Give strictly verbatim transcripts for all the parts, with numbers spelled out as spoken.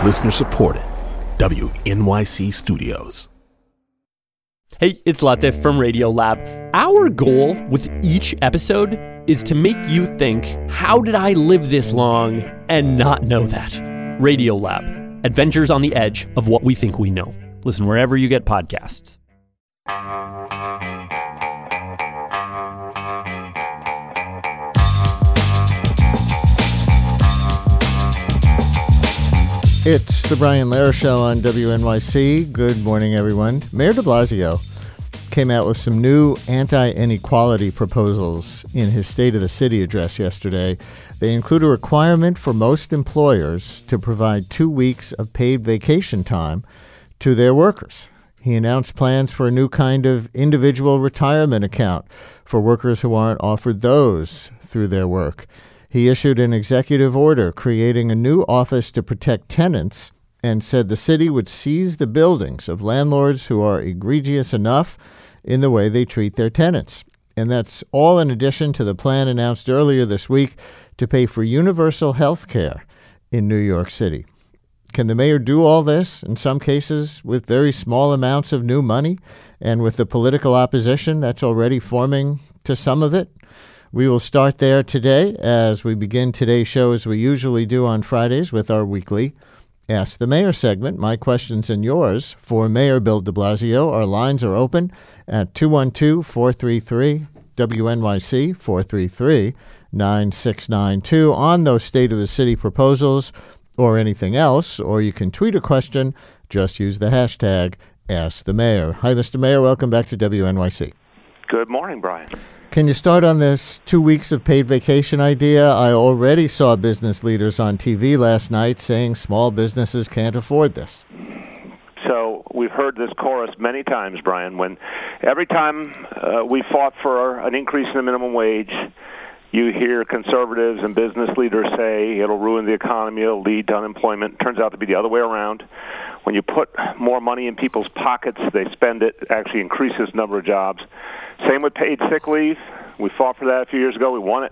Listener supported. W N Y C Studios. Hey, it's Latif from Radiolab. Our goal with each episode is to make you think, how did I live this long and not know that? Radiolab, adventures on the edge of what we think we know. Listen wherever you get podcasts. It's the Brian Lehrer Show on W N Y C. Good morning, everyone. Mayor de Blasio came out with some new anti-inequality proposals in his State of the City address yesterday. They include a requirement for most employers to provide two weeks of paid vacation time to their workers. He announced plans for a new kind of individual retirement account for workers who aren't offered those through their work. He issued an executive order creating a new office to protect tenants and said the city would seize the buildings of landlords who are egregious enough in the way they treat their tenants. And that's all in addition to the plan announced earlier this week to pay for universal health care in New York City. Can the mayor do all this, in some cases with very small amounts of new money and with the political opposition that's already forming to some of it? We will start there today as we begin today's show as we usually do on Fridays with our weekly Ask the Mayor segment. My questions and yours for Mayor Bill de Blasio. Our lines are open at two one two, four three three, W N Y C, four three three, nine six nine two on those State of the City proposals or anything else, or you can tweet a question. Just use the hashtag Ask the Mayor. Hi, Mister Mayor. Welcome back to W N Y C. Good morning, Brian. Can you start on this two weeks of paid vacation idea? I already saw business leaders on T V last night saying small businesses can't afford this. So we've heard this chorus many times, Brian. When every time uh, we fought for an increase in the minimum wage, you hear conservatives and business leaders say it'll ruin the economy, it'll lead to unemployment. It turns out to be the other way around. When you put more money in people's pockets, they spend it. It actually increases the number of jobs. Same with paid sick leave. We fought for that a few years ago. We won it.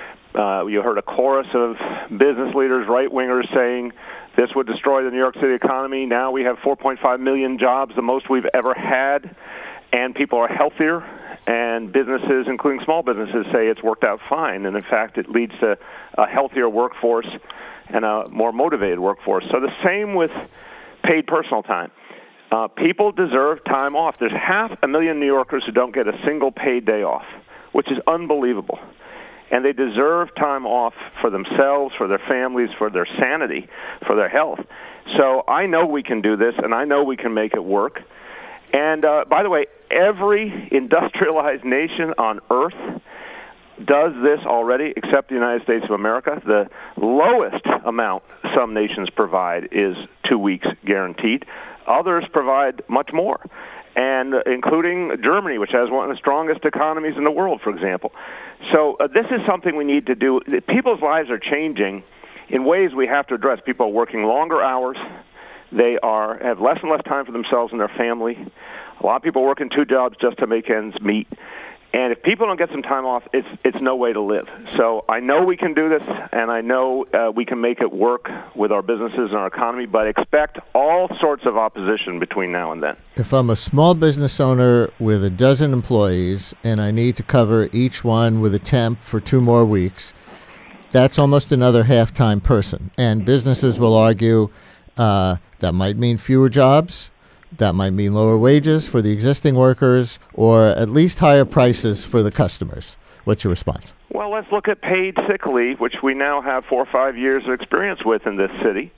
Uh, you heard a chorus of business leaders, right-wingers, saying this would destroy the New York City economy. Now we have four point five million jobs, the most we've ever had, and people are healthier. And businesses, including small businesses, say it's worked out fine. And, in fact, it leads to a healthier workforce and a more motivated workforce. So the same with paid personal time. Uh, people deserve time off. There's half a million New Yorkers who don't get a single paid day off, which is unbelievable. And they deserve time off for themselves, for their families, for their sanity, for their health. So I know we can do this, and I know we can make it work. And, uh, by the way, every industrialized nation on earth does this already, except the United States of America. The lowest amount some nations provide is two weeks guaranteed. Others provide much more, and uh, including Germany, which has one of the strongest economies in the world, for example. So uh, this is something we need to do. People's lives are changing in ways we have to address. People are working longer hours. They are have less and less time for themselves and their family. A lot of people work in two jobs just to make ends meet. And if people don't get some time off, it's it's no way to live. So I know we can do this, and I know uh, we can make it work with our businesses and our economy, but expect all sorts of opposition between now and then. If I'm a small business owner with a dozen employees and I need to cover each one with a temp for two more weeks, that's almost another half-time person. And businesses will argue uh, that might mean fewer jobs. That might mean lower wages for the existing workers or at least higher prices for the customers. What's your response? Well, let's look at paid sick leave, which we now have four or five years of experience with in this city.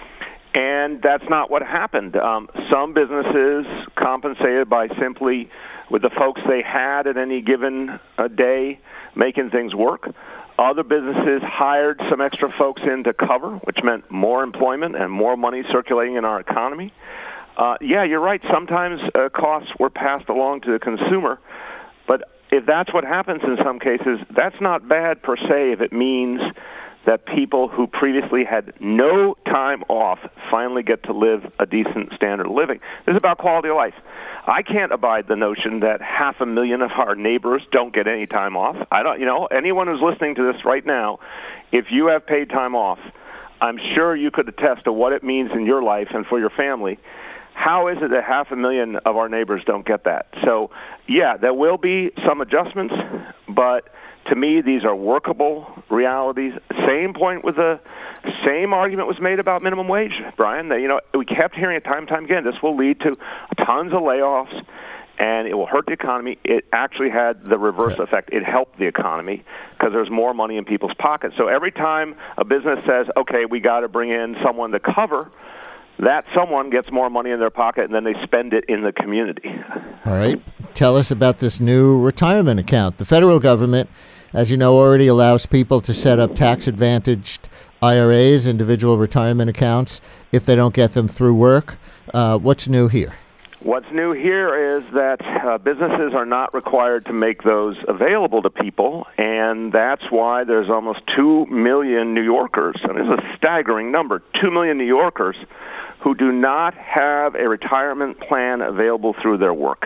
And that's not what happened. Um, some businesses compensated by simply, with the folks they had at any given uh, day, making things work. Other businesses hired some extra folks in to cover, which meant more employment and more money circulating in our economy. Uh, yeah, you're right. Sometimes uh, costs were passed along to the consumer. But if that's what happens in some cases, that's not bad per se if it means that people who previously had no time off finally get to live a decent standard of living. This is about quality of life. I can't abide the notion that half a million of our neighbors don't get any time off. I don't, you know, anyone who's listening to this right now, if you have paid time off, I'm sure you could attest to what it means in your life and for your family. How is it that half a million of our neighbors don't get that? So, yeah, there will be some adjustments, but to me, these are workable realities. Same point with the same argument was made about minimum wage, Brian. That, you know, we kept hearing it time and time again. This will lead to tons of layoffs, and it will hurt the economy. It actually had the reverse yeah. effect. It helped the economy because there's more money in people's pockets. So every time a business says, okay, we got to bring in someone to cover, that someone gets more money in their pocket, and then they spend it in the community. All right. Tell us about this new retirement account. The federal government, as you know, already allows people to set up tax-advantaged I R As, individual retirement accounts, if they don't get them through work. Uh, what's new here? What's new here is that uh, businesses are not required to make those available to people, and that's why there's almost two million New Yorkers, and this is a staggering number, two million New Yorkers who do not have a retirement plan available through their work.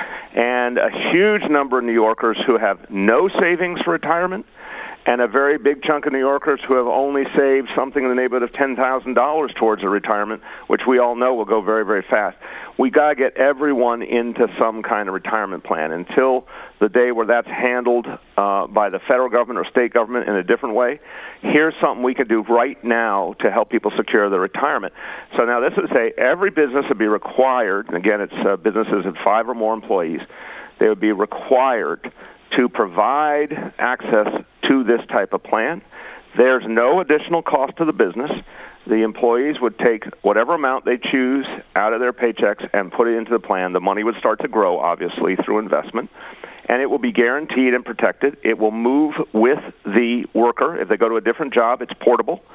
And a huge number of New Yorkers who have no savings for retirement, and a very big chunk of New Yorkers who have only saved something in the neighborhood of ten thousand dollars towards a retirement, which we all know will go very, very fast. We got to get everyone into some kind of retirement plan. Until the day where that's handled uh, by the federal government or state government in a different way, here's something we can do right now to help people secure their retirement. So now this would say every business would be required, and again, it's uh, businesses of five or more employees, they would be required to provide access to this type of plan. There's no additional cost to the business. The employees would take whatever amount they choose out of their paychecks and put it into the plan. The money would start to grow, obviously, through investment, and it will be guaranteed and protected. It will move with the worker. If they go to a different job, it's portable.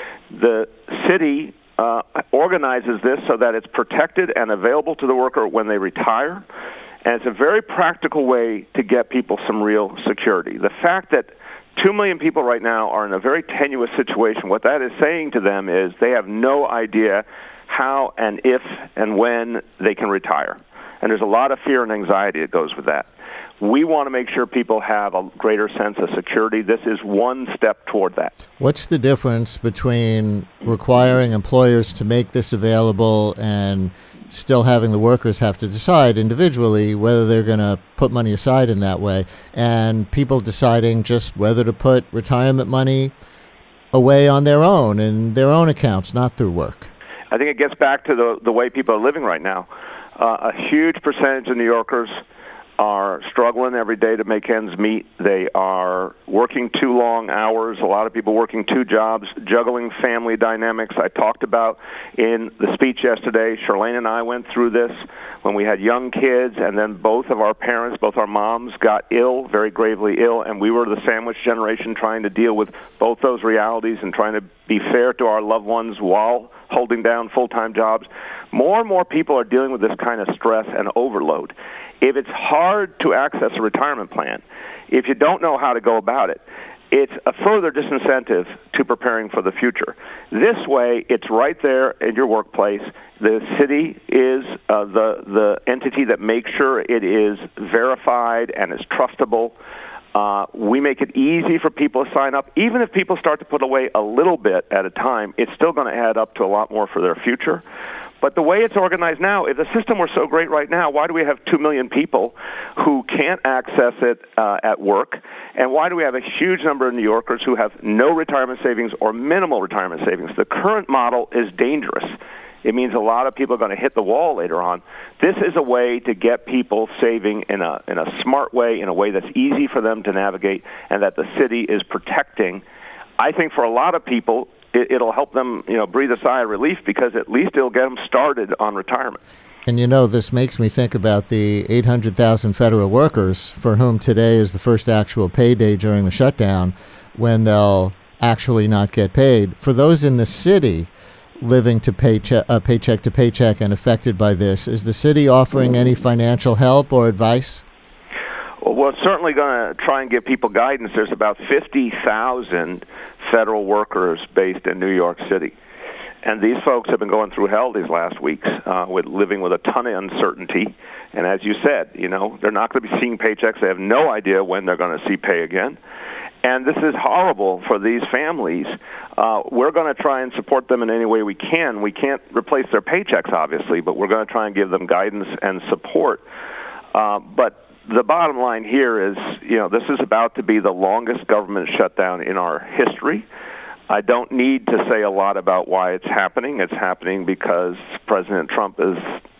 The city uh, organizes this so that it's protected and available to the worker when they retire. And it's a very practical way to get people some real security. The fact that two million people right now are in a very tenuous situation, what that is saying to them is they have no idea how and if and when they can retire. And there's a lot of fear and anxiety that goes with that. We want to make sure people have a greater sense of security. This is one step toward that. What's the difference between requiring employers to make this available and still having the workers have to decide individually whether they're going to put money aside in that way, and people deciding just whether to put retirement money away on their own in their own accounts, not through work? I think it gets back to the the way people are living right now. Uh, a huge percentage of New Yorkers are struggling every day to make ends meet. They are working too long hours, a lot of people working two jobs, juggling family dynamics. I talked about in the speech yesterday, Charlene and I went through this when we had young kids, and then both of our parents, both our moms, got ill, very gravely ill, and we were the sandwich generation trying to deal with both those realities and trying to be fair to our loved ones while holding down full-time jobs. More and more people are dealing with this kind of stress and overload. If it's hard to access a retirement plan, if you don't know how to go about it, it's a further disincentive to preparing for the future. This way, it's right there in your workplace. The city is uh, the the entity that makes sure it is verified and is trustable. Uh, we make it easy for people to sign up. Even if people start to put away a little bit at a time, it's still going to add up to a lot more for their future. But the way it's organized now, if the system were so great right now, why do we have two million people who can't access it uh, at work? And why do we have a huge number of New Yorkers who have no retirement savings or minimal retirement savings? The current model is dangerous. It means a lot of people are going to hit the wall later on. This is a way to get people saving in a in a smart way, in a way that's easy for them to navigate, and that the city is protecting. I think for a lot of people, it, it'll help them, you know, breathe a sigh of relief, because at least it'll get them started on retirement. And, you know, this makes me think about the eight hundred thousand federal workers for whom today is the first actual payday during the shutdown, when they'll actually not get paid. For those in the city living to paycheck, uh, paycheck to paycheck and affected by this, is the city offering any financial help or advice? Well, we're certainly going to try and give people guidance. There's about fifty thousand federal workers based in New York City. And these folks have been going through hell these last weeks, uh, with living with a ton of uncertainty. And as you said, you know, they're not going to be seeing paychecks. They have no idea when they're going to see pay again. And this is horrible for these families. Uh, we're going to try and support them in any way we can. We can't replace their paychecks, obviously, but we're going to try and give them guidance and support. Uh, but the bottom line here is, you know, this is about to be the longest government shutdown in our history. I don't need to say a lot about why it's happening. It's happening because President Trump is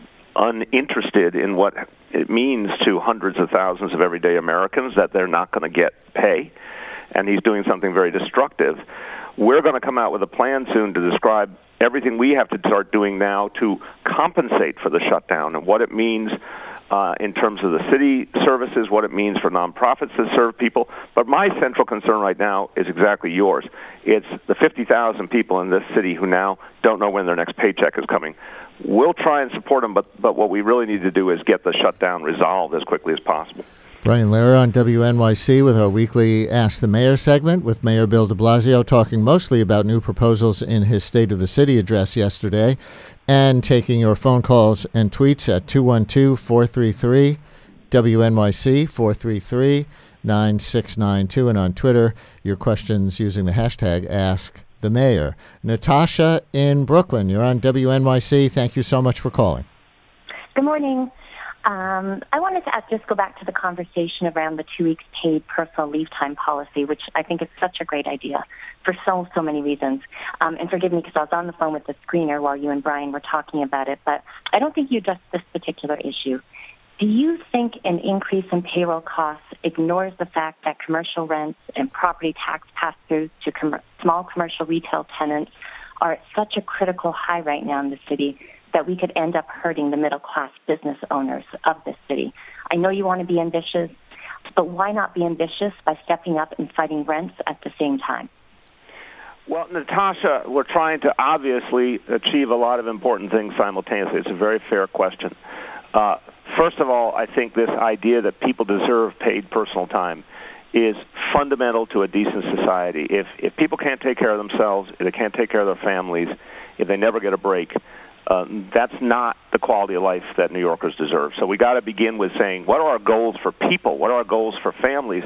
uninterested in what it means to hundreds of thousands of everyday Americans that they're not going to get pay. And he's doing something very destructive. We're going to come out with a plan soon to describe everything we have to start doing now to compensate for the shutdown and what it means uh, in terms of the city services, what it means for nonprofits that serve people. But my central concern right now is exactly yours. It's the fifty thousand people in this city who now don't know when their next paycheck is coming. We'll try and support them, but, but what we really need to do is get the shutdown resolved as quickly as possible. Brian Lehrer on W N Y C with our weekly Ask the Mayor segment with Mayor Bill de Blasio talking mostly about new proposals in his State of the City address yesterday and taking your phone calls and tweets at two one two, four three three, W N Y C, four three three, nine six nine two, and on Twitter, your questions using the hashtag Ask the Mayor. Natasha in Brooklyn, you're on W N Y C. Thank you so much for calling. Good morning. Um, I wanted to ask, just go back to the conversation around the two weeks paid personal leave time policy, which I think is such a great idea for so, so many reasons. Um, and forgive me because I was on the phone with the screener while you and Brian were talking about it, but I don't think you addressed this particular issue. Do you think an increase in payroll costs ignores the fact that commercial rents and property tax pass-throughs to com- small commercial retail tenants are at such a critical high right now in the city that we could end up hurting the middle-class business owners of this city? I know you want to be ambitious, but why not be ambitious by stepping up and fighting rents at the same time? Well, Natasha, we're trying to obviously achieve a lot of important things simultaneously. It's a very fair question. Uh, first of all, I think this idea that people deserve paid personal time is fundamental to a decent society. If if people can't take care of themselves, if they can't take care of their families, if they never get a break, Uh, that's not the quality of life that New Yorkers deserve. So we got to begin with saying, what are our goals for people? What are our goals for families?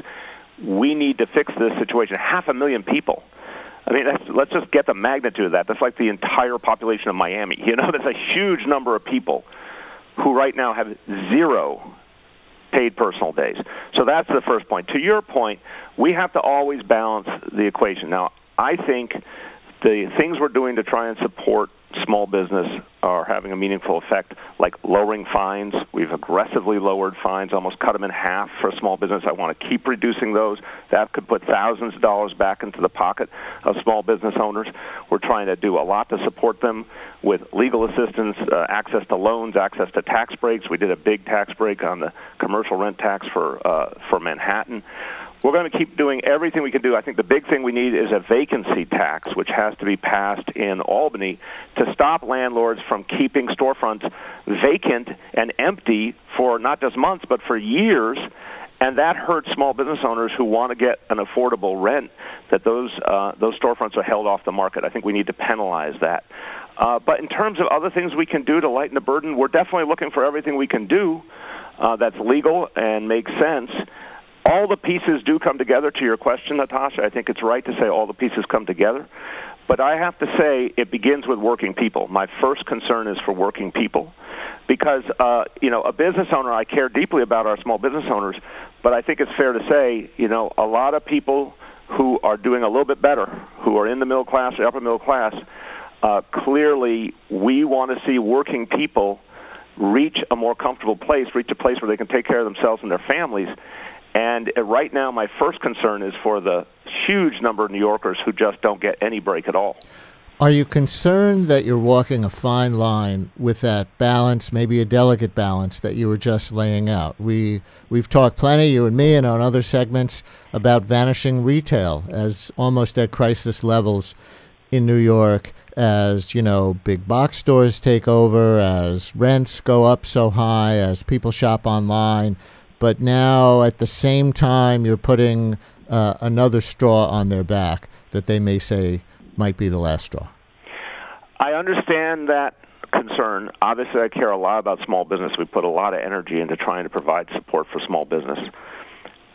We need to fix this situation. Half a million people. I mean, that's, let's just get the magnitude of that. That's like the entire population of Miami. You know, that's a huge number of people who right now have zero paid personal days. So that's the first point. To your point, we have to always balance the equation. Now, I think the things we're doing to try and support small business are having a meaningful effect, like lowering fines. We've aggressively lowered fines, almost cut them in half for small business. I want to keep reducing those. That could put thousands of dollars back into the pocket of small business owners. We're trying to do a lot to support them with legal assistance, uh, access to loans, access to tax breaks. We did a big tax break on the commercial rent tax for uh, for Manhattan. We're going to keep doing everything we can do. I think the big thing we need is a vacancy tax, which has to be passed in Albany to stop landlords from keeping storefronts vacant and empty for not just months, but for years. And that hurts small business owners who want to get an affordable rent, that those uh, those storefronts are held off the market. I think we need to penalize that. Uh, but in terms of other things we can do to lighten the burden, we're definitely looking for everything we can do uh, that's legal and makes sense. All the pieces do come together. To your question, Natasha, I think it's right to say all the pieces come together. But I have to say it begins with working people. My first concern is for working people because, uh, you know, a business owner, I care deeply about our small business owners, but I think it's fair to say, you know, a lot of people who are doing a little bit better, who are in the middle class or upper middle class, uh, clearly we want to see working people reach a more comfortable place, reach a place where they can take care of themselves and their families. And right now, my first concern is for the huge number of New Yorkers who just don't get any break at all. Are you concerned that you're walking a fine line with that balance, maybe a delicate balance that you were just laying out? We, we've talked plenty, you and me, and on other segments, about vanishing retail as almost at crisis levels in New York as, you know, big box stores take over, as rents go up so high, as people shop online. But now, at the same time, you're putting uh, another straw on their back that they may say might be the last straw. I understand that concern. Obviously, I care a lot about small business. We put a lot of energy into trying to provide support for small business.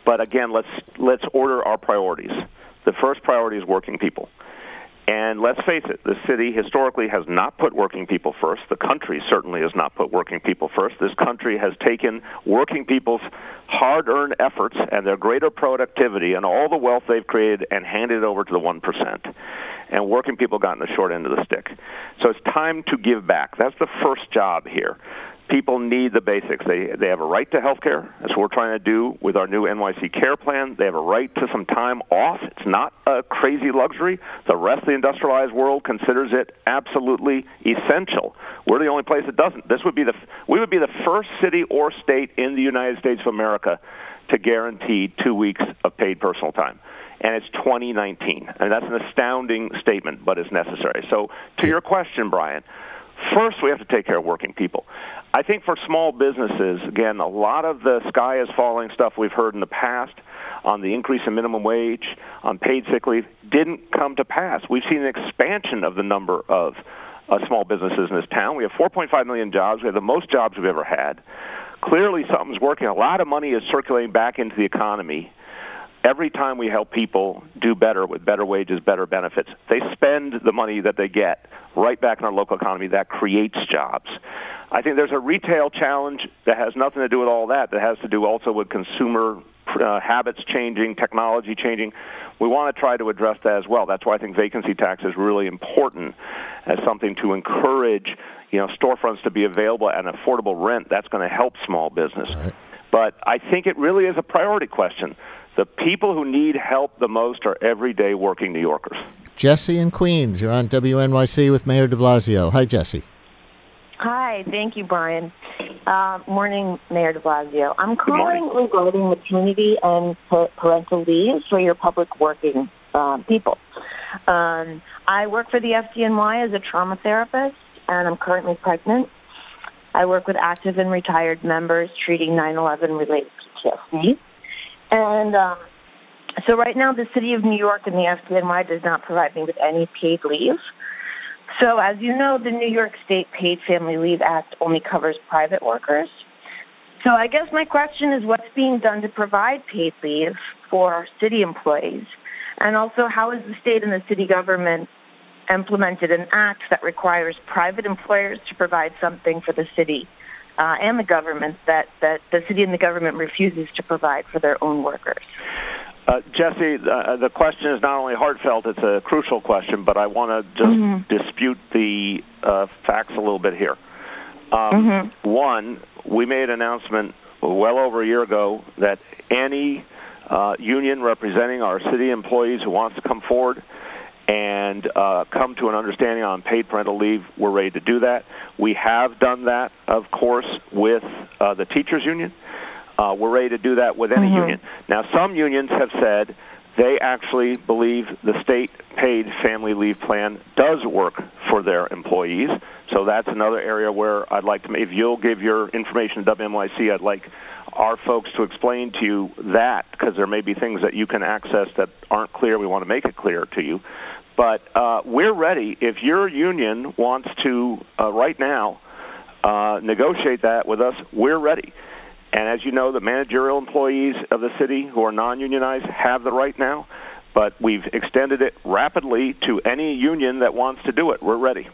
But again, let's let's order our priorities. The first priority is working people. And let's face it, the city historically has not put working people first. The country certainly has not put working people first. This country has taken working people's hard-earned efforts and their greater productivity and all the wealth they've created and handed it over to the one percent. And working people gotten the short end of the stick. So it's time to give back. That's the first job here. People need the basics. They they have a right to health care. That's what we're trying to do with our new N Y C Care Plan. They have a right to some time off. It's not a crazy luxury. The rest of the industrialized world considers it absolutely essential. We're the only place that doesn't. This would be the we would be the first city or state in the United States of America to guarantee two weeks of paid personal time. And it's twenty nineteen. And that's an astounding statement, but it's necessary. So to your question, Brian, first we have to take care of working people. I think for small businesses, again, a lot of the sky is falling stuff we've heard in the past on the increase in minimum wage, on paid sick leave, didn't come to pass. We've seen an expansion of the number of uh, small businesses in this town. We have four point five million jobs. We have the most jobs we've ever had. Clearly something's working. A lot of money is circulating back into the economy. Every time we help people do better with better wages, better benefits, they spend the money that they get right back in our local economy. That creates jobs. I think there's a retail challenge that has nothing to do with all that, that has to do also with consumer uh, habits changing, technology changing. We want to try to address that as well. That's why I think vacancy tax is really important as something to encourage, you know, storefronts to be available at an affordable rent. That's going to help small business. Right. But I think it really is a priority question. The people who need help the most are everyday working New Yorkers. Jesse in Queens, you're on W N Y C with Mayor de Blasio. Hi, Jesse. Hi, thank you, Brian. Uh, morning, Mayor de Blasio. I'm calling regarding maternity and parental leave for your public working uh, people. Um, I work for the F D N Y as a trauma therapist, and I'm currently pregnant. I work with active and retired members treating nine eleven related P T S D. And um, so right now, the City of New York and the F D N Y does not provide me with any paid leave. So as you know, the New York State Paid Family Leave Act only covers private workers. So I guess my question is, what's being done to provide paid leave for city employees? And also, how has the state and the city government implemented an act that requires private employers to provide something for the city uh, and the government that, that the city and the government refuses to provide for their own workers? Uh, Jesse, uh, the question is not only heartfelt, it's a crucial question, but I want to just mm-hmm. dispute the uh, facts a little bit here. Um, mm-hmm. One, we made an announcement well over a year ago that any uh, union representing our city employees who wants to come forward and uh, come to an understanding on paid parental leave, we're ready to do that. We have done that, of course, with uh, the teachers union. Uh, we're ready to do that with any mm-hmm. union. Now, some unions have said they actually believe the state paid family leave plan does work for their employees. So that's another area where I'd like to, if you'll give your information to W N Y C, I'd like our folks to explain to you that, because there may be things that you can access that aren't clear. We want to make it clear to you. But uh, we're ready. If your union wants to, uh, right now, uh, negotiate that with us, we're ready. And as you know, the managerial employees of the city who are non-unionized have the right now, but we've extended it rapidly to any union that wants to do it. We're ready.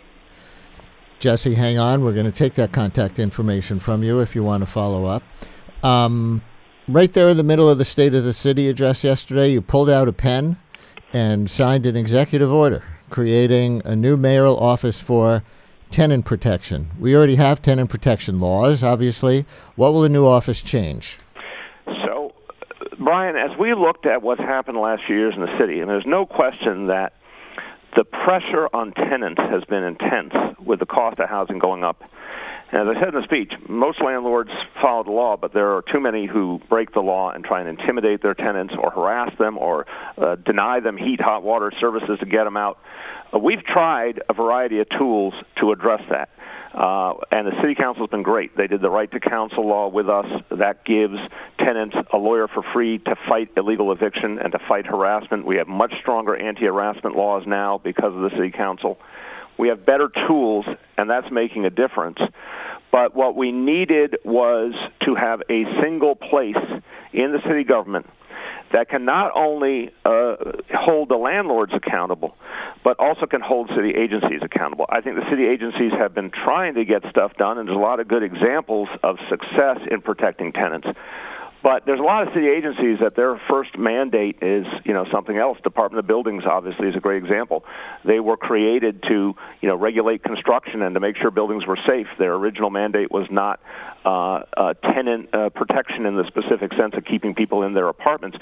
Jesse, hang on. We're going to take that contact information from you if you want to follow up. Um, right there in the middle of the State of the City address yesterday, you pulled out a pen and signed an executive order creating a new mayoral office for tenant protection. We already have tenant protection laws, obviously. What will the new office change? So, Brian, as we looked at what's happened the last few years in the city, and there's no question that the pressure on tenants has been intense with the cost of housing going up. And as I said in the speech, most landlords follow the law, but there are too many who break the law and try and intimidate their tenants or harass them or uh, deny them heat, hot water services to get them out. Uh, we've tried a variety of tools to address that. Uh, and the city council has been great. They did the right to counsel law with us. That gives tenants a lawyer for free to fight illegal eviction and to fight harassment. We have much stronger anti-harassment laws now because of the city council. We have better tools, and that's making a difference. But what we needed was to have a single place in the city government that can not only uh, hold the landlords accountable, but also can hold city agencies accountable. I think the city agencies have been trying to get stuff done, and there's a lot of good examples of success in protecting tenants. But there's a lot of city agencies that their first mandate is, you know, something else. Department of Buildings, obviously, is a great example. They were created to, you know, regulate construction and to make sure buildings were safe. Their original mandate was not uh, uh, tenant uh, protection in the specific sense of keeping people in their apartments.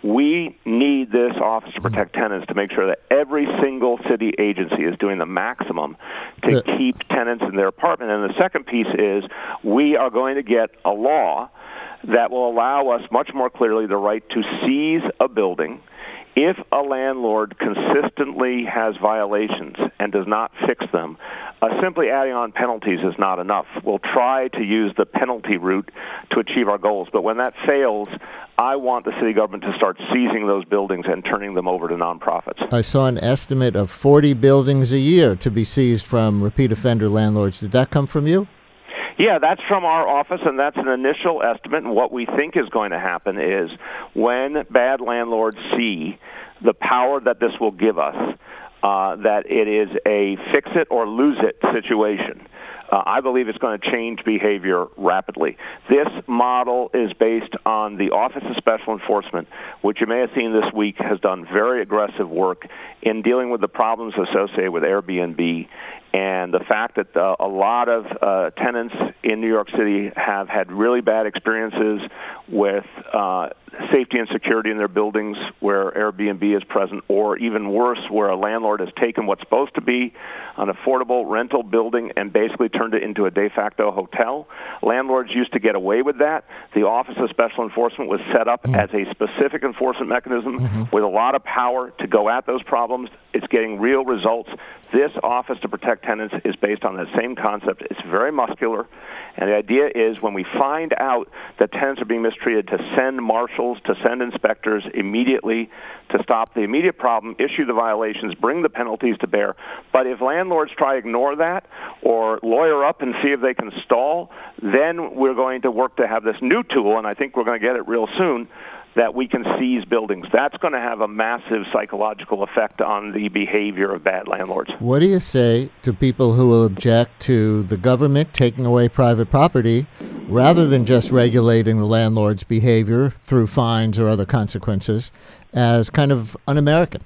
We need this Office to Protect Tenants to make sure that every single city agency is doing the maximum to the- keep tenants in their apartment. And the second piece is we are going to get a law that will allow us much more clearly the right to seize a building if a landlord consistently has violations and does not fix them. Uh, simply adding on penalties is not enough. We'll try to use the penalty route to achieve our goals, but when that fails, I want the city government to start seizing those buildings and turning them over to nonprofits. I saw an estimate of forty buildings a year to be seized from repeat offender landlords. Did that come from you? Yeah, that's from our office, and that's an initial estimate. And what we think is going to happen is when bad landlords see the power that this will give us, uh, that it is a fix-it-or-lose-it situation. Uh, I believe it's going to change behavior rapidly. This model is based on the Office of Special Enforcement, which you may have seen this week has done very aggressive work in dealing with the problems associated with Airbnb and the fact that uh, a lot of uh, tenants in New York City have had really bad experiences with uh, safety and security in their buildings where Airbnb is present, or even worse, where a landlord has taken what's supposed to be an affordable rental building and basically turned it into a de facto hotel. Landlords used to get away with that. The Office of Special Enforcement was set up mm-hmm. as a specific enforcement mechanism mm-hmm. with a lot of power to go at those problems. It's getting real results. This Office to Protect Tenants is based on the same concept. It's very muscular, and the idea is when we find out that tenants are being mistreated, to send marshals, to send inspectors immediately to stop the immediate problem, issue the violations, bring the penalties to bear. But if landlords try to ignore that or lawyer up and see if they can stall, then we're going to work to have this new tool, and I think we're going to get it real soon, that we can seize buildings. That's going to have a massive psychological effect on the behavior of bad landlords. What do you say to people who will object to the government taking away private property rather than just regulating the landlord's behavior through fines or other consequences as kind of un-American?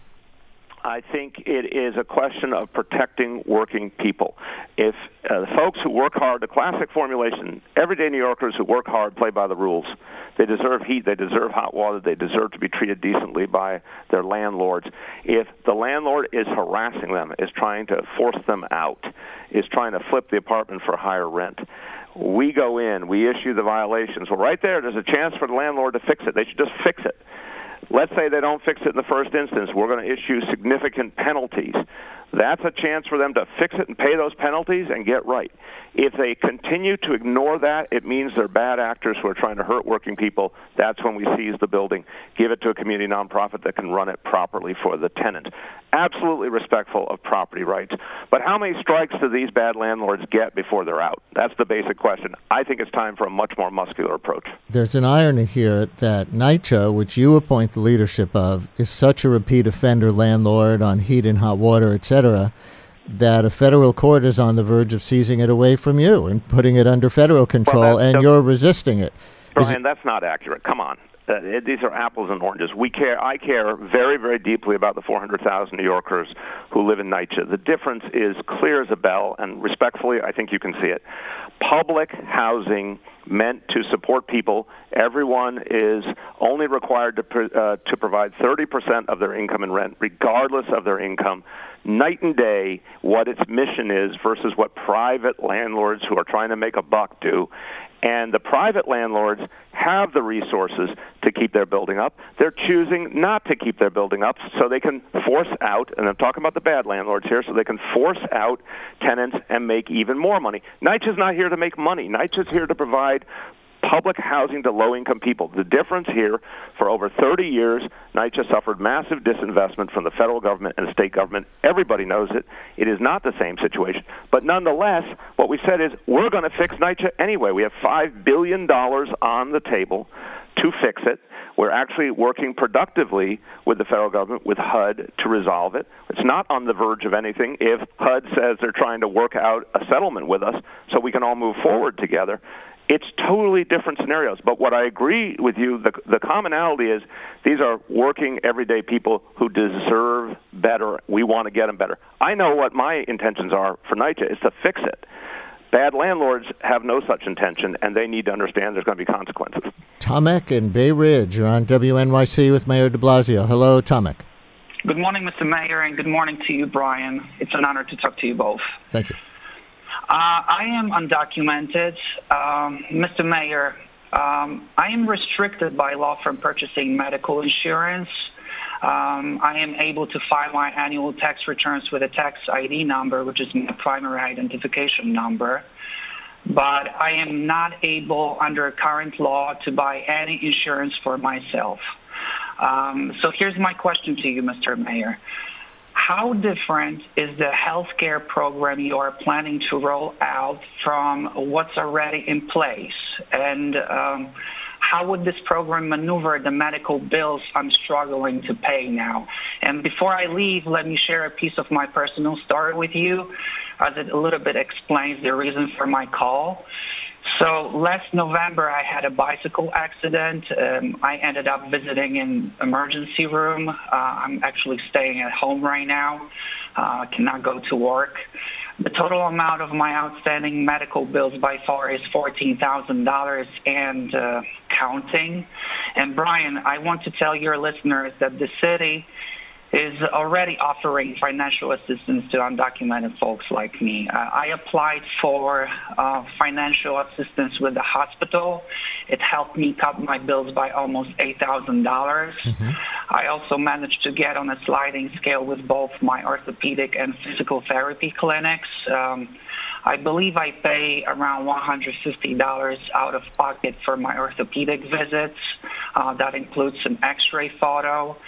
I think it is a question of protecting working people. If uh, the folks who work hard, the classic formulation, everyday New Yorkers who work hard play by the rules. They deserve heat, they deserve hot water, they deserve to be treated decently by their landlords. If the landlord is harassing them, is trying to force them out, is trying to flip the apartment for higher rent, we go in, we issue the violations. Well, right there, there's a chance for the landlord to fix it. They should just fix it. Let's say they don't fix it in the first instance. We're going to issue significant penalties. That's a chance for them to fix it and pay those penalties and get right. If they continue to ignore that, it means they're bad actors who are trying to hurt working people. That's when we seize the building, give it to a community nonprofit that can run it properly for the tenant. Absolutely respectful of property rights. But how many strikes do these bad landlords get before they're out? That's the basic question. I think it's time for a much more muscular approach. There's an irony here that NYCHA, which you appoint the leadership of, is such a repeat offender landlord on heat and hot water, et cetera, that a federal court is on the verge of seizing it away from you and putting it under federal control, well, and you're resisting it. Brian, that's not accurate. Come on. Uh, it, these are apples and oranges. We care. I care very, very deeply about the four hundred thousand New Yorkers who live in NYCHA. The difference is clear as a bell, and respectfully, I think you can see it. Public housing meant to support people. Everyone is only required to pr- uh, to provide thirty percent of their income in rent, regardless of their income. Night and day what its mission is versus what private landlords who are trying to make a buck do. And the private landlords have the resources to keep their building up. They're choosing not to keep their building up so they can force out, and I'm talking about the bad landlords here, so they can force out tenants and make even more money. NYCHA's not here to make money. NYCHA's here to provide public housing to low-income people. The difference here, for over thirty years, NYCHA suffered massive disinvestment from the federal government and the state government. Everybody knows it. It is not the same situation. But nonetheless, what we said is we're going to fix NYCHA anyway. We have five billion dollars on the table to fix it. We're actually working productively with the federal government, with H U D, to resolve it. It's not on the verge of anything if H U D says they're trying to work out a settlement with us so we can all move forward together. It's totally different scenarios. But what I agree with you, the, the commonality is these are working, everyday people who deserve better. We want to get them better. I know what my intentions are for NYCHA is to fix it. Bad landlords have no such intention, and they need to understand there's going to be consequences. Tomek in Bay Ridge, you're on W N Y C with Mayor de Blasio. Hello, Tomek. Good morning, Mister Mayor, and good morning to you, Brian. It's an honor to talk to you both. Thank you. Uh, I am undocumented. Um, Mister Mayor, um, I am restricted by law from purchasing medical insurance. Um, I am able to file my annual tax returns with a tax I D number, which is my primary identification number. But I am not able, under current law, to buy any insurance for myself. Um, so here's my question to you, Mister Mayor. How different is the health care program you are planning to roll out from what's already in place? And um, how would this program maneuver the medical bills I'm struggling to pay now? And before I leave, let me share a piece of my personal story with you, as it a little bit explains the reason for my call. So last November, I had a bicycle accident. Um, I ended up visiting an emergency room. Uh, I'm actually staying at home right now. I uh, cannot go to work. The total amount of my outstanding medical bills by far is fourteen thousand dollars and uh, counting. And Brian, I want to tell your listeners that the city is already offering financial assistance to undocumented folks like me. Uh, I applied for uh, financial assistance with the hospital. It helped me cut my bills by almost eight thousand dollars. Mm-hmm. I also managed to get on a sliding scale with both my orthopedic and physical therapy clinics. Um, I believe I pay around one hundred fifty dollars out of pocket for my orthopedic visits. Uh, that includes an x-ray photo.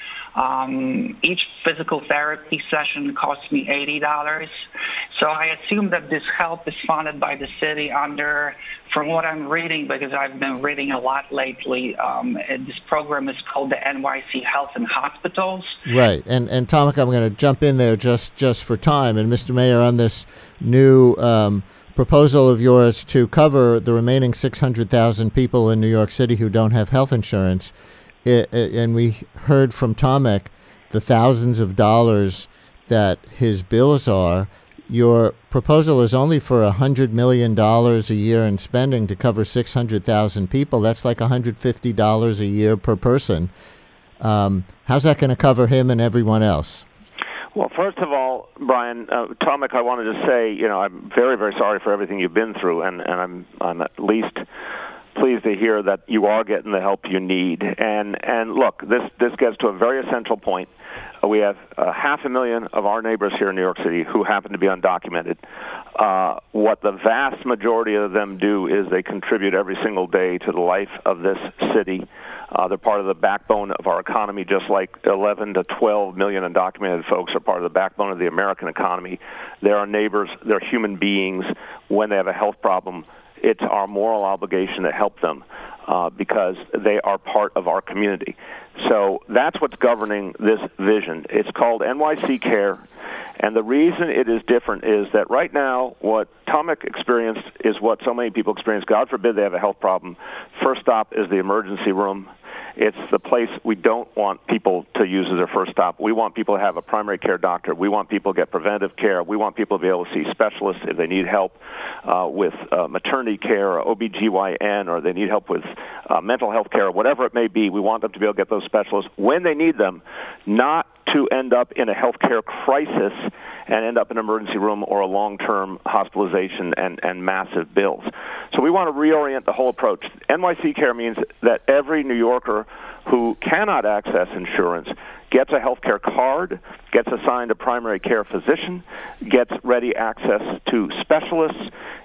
Um, each physical therapy session costs me eighty dollars. So I assume that this help is funded by the city under, from what I'm reading, because I've been reading a lot lately, um, this program is called the N Y C Health and Hospitals. Right. And, and Tomek, I'm going to jump in there just, just for time. And Mister Mayor, on this new um, proposal of yours to cover the remaining six hundred thousand people in New York City who don't have health insurance, It, it, and we heard from Tomek the thousands of dollars that his bills are. Your proposal is only for one hundred million dollars a year in spending to cover six hundred thousand people. That's like one hundred fifty dollars a year per person. Um, how's that going to cover him and everyone else? Well, first of all, Brian, uh, Tomek, I wanted to say, you know, I'm very, very sorry for everything you've been through, and, and I'm, I'm at least pleased to hear that you are getting the help you need. And and look, this this gets to a very essential point. Uh, we have uh, half a million of our neighbors here in New York City who happen to be undocumented. Uh, what the vast majority of them do is they contribute every single day to the life of this city. Uh, they're part of the backbone of our economy, just like eleven to twelve million undocumented folks are part of the backbone of the American economy. They're our neighbors. They're human beings. When they have a health problem, it's our moral obligation to help them uh, because they are part of our community. So that's what's governing this vision. It's called N Y C Care, and the reason it is different is that right now what Tomek experienced is what so many people experience. God forbid they have a health problem. First stop is the emergency room. It's the place we don't want people to use as their first stop. We want people to have a primary care doctor. We want people to get preventive care. We want people to be able to see specialists if they need help uh, with uh, maternity care or O B G Y N, or they need help with uh, mental health care, or whatever it may be. We want them to be able to get those specialists when they need them, not to end up in a healthcare crisis and end up in an emergency room or a long-term hospitalization and, and massive bills. So we want to reorient the whole approach. N Y C Care means that every New Yorker who cannot access insurance gets a health care card, gets assigned a primary care physician, gets ready access to specialists,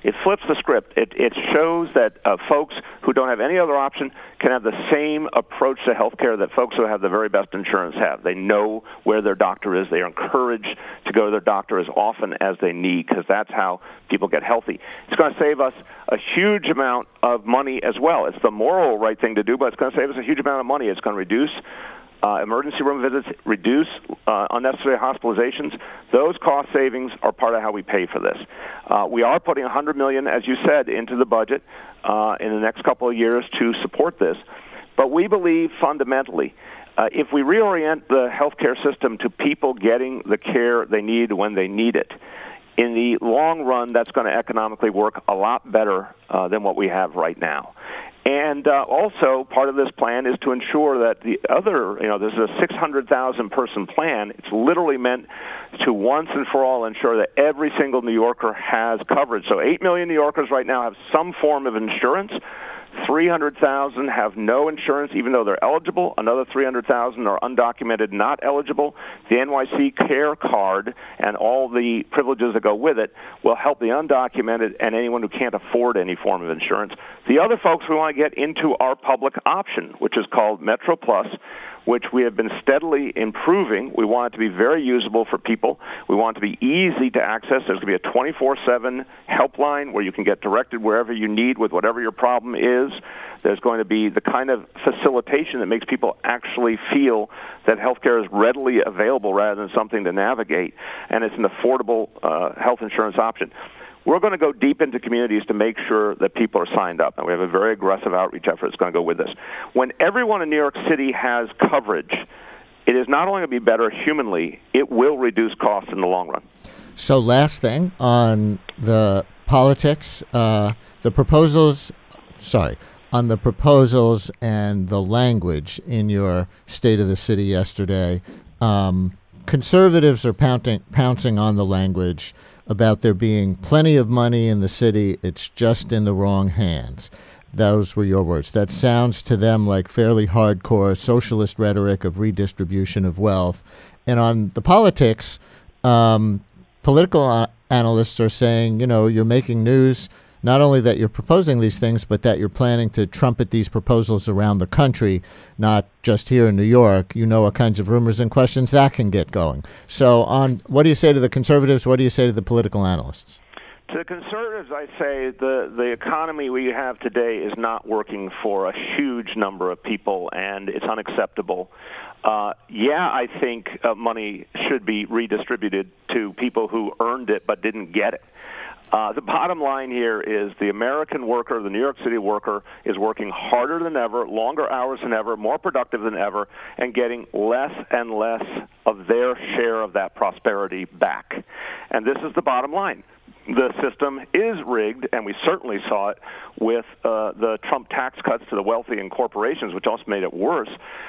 It flips the script. It, it shows that uh, folks who don't have any other option can have the same approach to health care that folks who have the very best insurance have. They know where their doctor is. They are encouraged to go to their doctor as often as they need, because that's how people get healthy. It's going to save us a huge amount of money as well. It's the moral right thing to do, but it's going to save us a huge amount of money. It's going to reduce Uh, emergency room visits, reduce uh, unnecessary hospitalizations. Those cost savings are part of how we pay for this. Uh, we are putting one hundred million dollars, as you said, into the budget uh, in the next couple of years to support this. But we believe fundamentally, uh, if we reorient the healthcare system to people getting the care they need when they need it, in the long run, that's going to economically work a lot better uh, than what we have right now. And uh, also, part of this plan is to ensure that the other, you know, this is a six hundred thousand person plan. It's literally meant to once and for all ensure that every single New Yorker has coverage. So eight million New Yorkers right now have some form of insurance. three hundred thousand have no insurance, even though they're eligible. Another three hundred thousand are undocumented, not eligible. The N Y C Care Card and all the privileges that go with it will help the undocumented and anyone who can't afford any form of insurance. The other folks we want to get into our public option, which is called Metro Plus, which we have been steadily improving. We want it to be very usable for people. We want it to be easy to access. There's going to be a twenty-four seven helpline where you can get directed wherever you need with whatever your problem is. There's going to be the kind of facilitation that makes people actually feel that healthcare is readily available rather than something to navigate, and it's an affordable uh, health insurance option. We're going to go deep into communities to make sure that people are signed up, and we have a very aggressive outreach effort that's going to go with this. When everyone in New York City has coverage, it is not only going to be better humanly, it will reduce costs in the long run. So last thing on the politics, uh, the proposals, sorry, on the proposals and the language in your State of the City yesterday, um, conservatives are pouncing, pouncing on the language about there being plenty of money in the city, it's just in the wrong hands. Those were your words. That sounds to them like fairly hardcore socialist rhetoric of redistribution of wealth. And on the politics, um, political a- analysts are saying, you know, you're making news, not only that you're proposing these things, but that you're planning to trumpet these proposals around the country, not just here in New York. You know what kinds of rumors and questions that can get going. So on, what do you say to the conservatives? What do you say to the political analysts? To the conservatives, I say the, the economy we have today is not working for a huge number of people, and it's unacceptable. Uh, yeah, I think uh, money should be redistributed to people who earned it but didn't get it. Uh, the bottom line here is the American worker, the New York City worker, is working harder than ever, longer hours than ever, more productive than ever, and getting less and less of their share of that prosperity back. And this is the bottom line. The system is rigged, and we certainly saw it with uh, the Trump tax cuts to the wealthy and corporations, which also made it worse.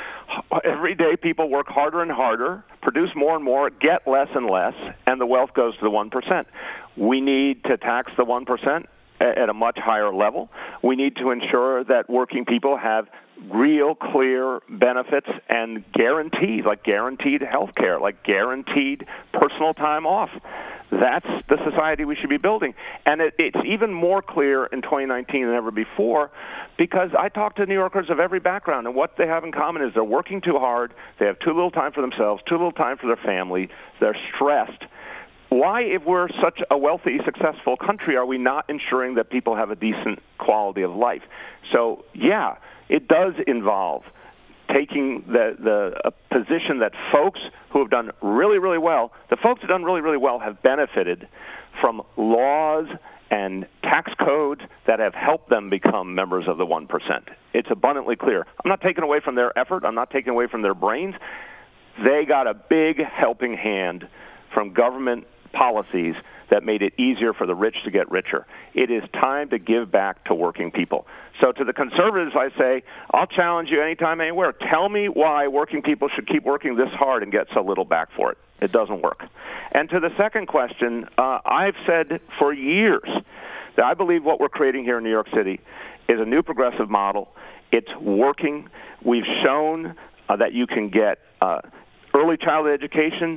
Every day people work harder and harder, produce more and more, get less and less, and the wealth goes to the one percent. We need to tax the one percent at a much higher level. We need to ensure that working people have real clear benefits and guaranteed, like guaranteed health care, like guaranteed personal time off. That's the society we should be building. And it, it's even more clear in twenty nineteen than ever before, because I talk to New Yorkers of every background, and what they have in common is they're working too hard, they have too little time for themselves, too little time for their family, they're stressed. Why, if we're such a wealthy, successful country, are we not ensuring that people have a decent quality of life? So, yeah, it does involve taking the, the a position that folks who have done really, really well, the folks who have done really, really well have benefited from laws and tax codes that have helped them become members of the one percent. It's abundantly clear. I'm not taking away from their effort. I'm not taking away from their brains. They got a big helping hand from government policies that made it easier for the rich to get richer. It is time to give back to working people. So to the conservatives, I say, I'll challenge you anytime, anywhere. Tell me why working people should keep working this hard and get so little back for it. It doesn't work. And to the second question, uh, I've said for years that I believe what we're creating here in New York City is a new progressive model. It's working. We've shown uh, that you can get uh, early childhood education,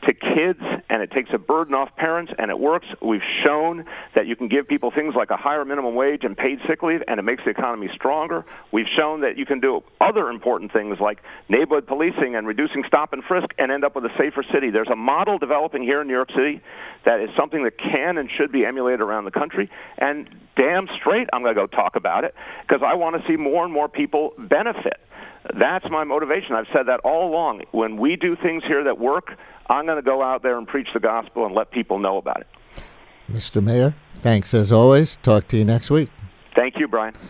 to kids, and it takes a burden off parents, and it works. We've shown that you can give people things like a higher minimum wage and paid sick leave, and it makes the economy stronger. We've shown that you can do other important things like neighborhood policing and reducing stop and frisk and end up with a safer city. There's a model developing here in New York City that is something that can and should be emulated around the country, and damn straight I'm going to go talk about it because I want to see more and more people benefit. That's my motivation. I've said that all along. When we do things here that work, I'm going to go out there and preach the gospel and let people know about it. Mister Mayor, thanks as always. Talk to you next week. Thank you, Brian.